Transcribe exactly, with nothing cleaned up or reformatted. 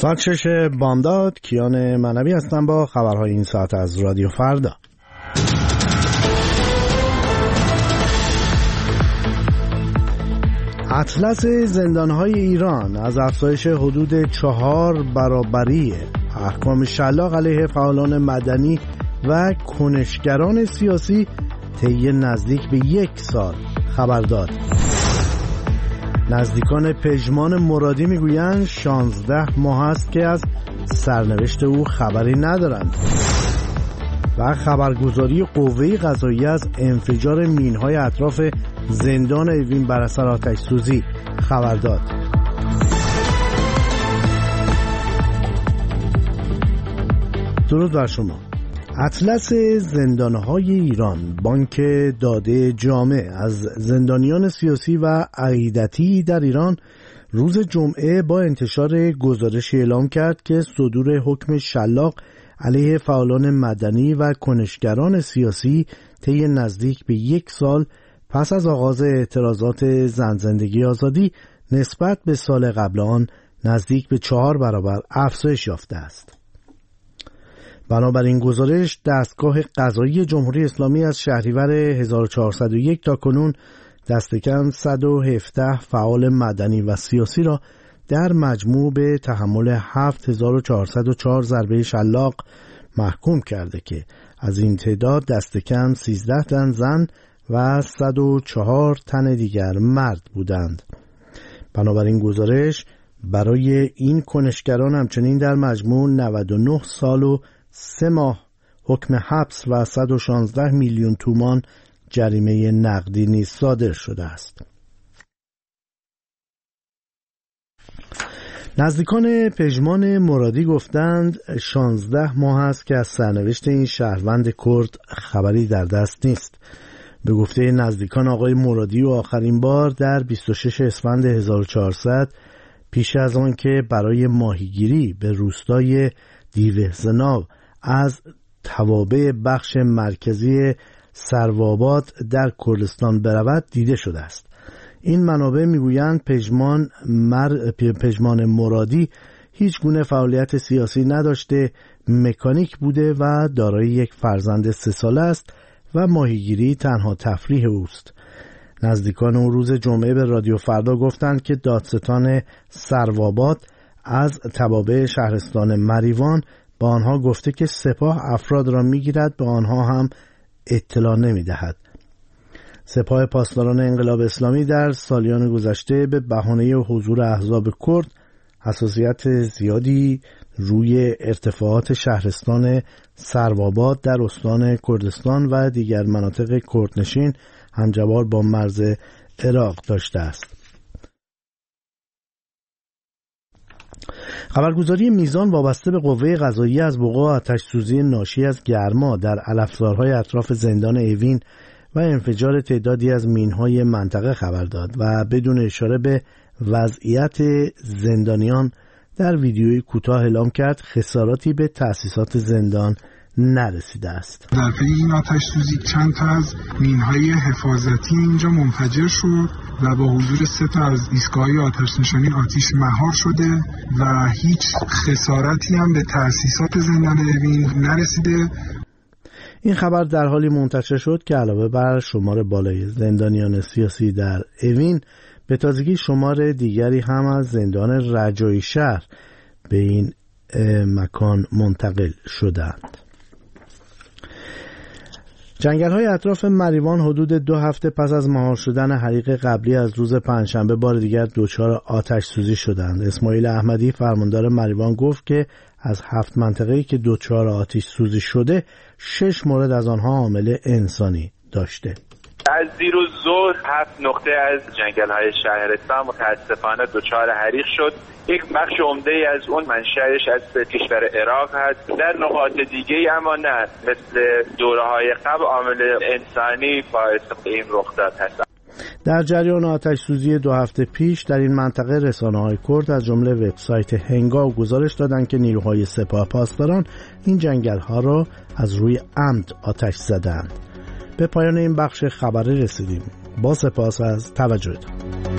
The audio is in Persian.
ساعت شش بامداد، کیان منوی هستم با خبرهای این ساعت از رادیو فردا. اطلس زندانهای ایران از افزایش حدود چهار برابری احکام شلاق علیه فعالان مدنی و کنشگران سیاسی طی نزدیک به یک سال خبر داد. نزدیکان پژمان مرادی میگویند شانزده ماه است که از سرنوشت او خبری ندارند. و خبرگزاری قوه قضاییه از انفجار مینهای اطراف زندان اوین بر اثر آتش سوزی خبر داد. درود بر شما. اطلس زندانهای ایران، بانک داده جامع از زندانیان سیاسی و عقیدتی در ایران، روز جمعه با انتشار گزارشی اعلام کرد که صدور حکم شلاق علیه فعالان مدنی و کنشگران سیاسی طی نزدیک به یک سال پس از آغاز اعتراضات زن زندگی آزادی نسبت به سال قبل آن نزدیک به چهار برابر افزایش یافته است. بنابراین گزارش، دستگاه قضایی جمهوری اسلامی از شهریور هزار و چهارصد و یک تا کنون دست کم صد و هفده فعال مدنی و سیاسی را در مجموع به تحمل هفت هزار و چهارصد و چهار ضربه شلاق محکوم کرده که از این تعداد دست کم سیزده تن زن و صد و چهار تن دیگر مرد بودند. بنابراین گزارش برای این کنشگران همچنین در مجموع نود و نه سال و سه ماه حکم حبس و صد و شانزده میلیون تومان جریمه نقدی نیز صادر شده است. نزدیکان پژمان مرادی گفتند شانزده ماه است که از سرنوشت این شهروند کرد خبری در دست نیست. به گفته نزدیکان آقای مرادی و آخرین بار در بیست و شش اسفند هزار و چهارصد پیش از آن که برای ماهیگیری به روستای دیوهزناو از توابع بخش مرکزی سروآباد در کردستان برود دیده شده است. این منابع میگویند پژمان مر... پژمان مرادی هیچ گونه فعالیت سیاسی نداشته، مکانیک بوده و دارای یک فرزند سه ساله است و ماهیگیری تنها تفریح اوست. نزدیکان اون روز جمعه به رادیو فردا گفتند که دادستان سروآباد از توابع شهرستان مریوان با آنها گفته که سپاه افراد را میگیرد، به آنها هم اطلاع نمیدهد. سپاه پاسداران انقلاب اسلامی در سالیان گذشته به بهانه حضور احزاب کرد حساسیت زیادی روی ارتفاعات شهرستان سروآباد در استان کردستان و دیگر مناطق کردنشین همجوار با مرز عراق داشته است. خبرگزاری میزان وابسته به قوه قضاییه از وقوع آتش‌سوزی ناشی از گرما در علفزارهای اطراف زندان اوین و انفجار تعدادی از مینهای منطقه خبر داد و بدون اشاره به وضعیت زندانیان در ویدیوی کوتاه اعلام کرد خساراتی به تأسیسات زندان نرسیده است. در پی این آتش سوزی چند تا از مینهای حفاظتی اینجا منفجر شد و با حضور سه تا از ایستگاه‌های آتش نشانی آتش مهار شده و هیچ خسارتی هم به تأسیسات زندان اوین نرسیده. این خبر در حالی منتشر شد که علاوه بر شمار بالای زندانیان سیاسی در اوین، به تازگی شمار دیگری هم از زندان رجایی شهر به این مکان منتقل شدند. جنگل‌های اطراف مریوان حدود دو هفته پس از مهار شدن حریق قبلی از روز پنجشنبه بار دیگر دچار آتش سوزی شدند. اسماعیل احمدی فرماندار مریوان گفت که از هفت منطقه‌ای که دچار آتش سوزی شده، شش مورد از آنها عامل انسانی داشته. از دیروز ظهر هفت نقطه از جنگل‌های شهرستان متاسفانه دچار حریق شد. یک بخش عمده‌ای از اون منشأش از کشور عراق هست. در نقاط دیگه‌ای اما نه، مثل دوره‌های قبل عامل انسانی باعث این رخداد هست. در جریان آتش سوزی دو هفته پیش در این منطقه رسانه‌های کرد از جمله وبسایت هنگاو گزارش دادند که نیروهای سپاه پاسداران این جنگل‌ها را از روی عمد آتش زدند. به پایان این بخش خبری رسیدیم. با سپاس از توجهتان.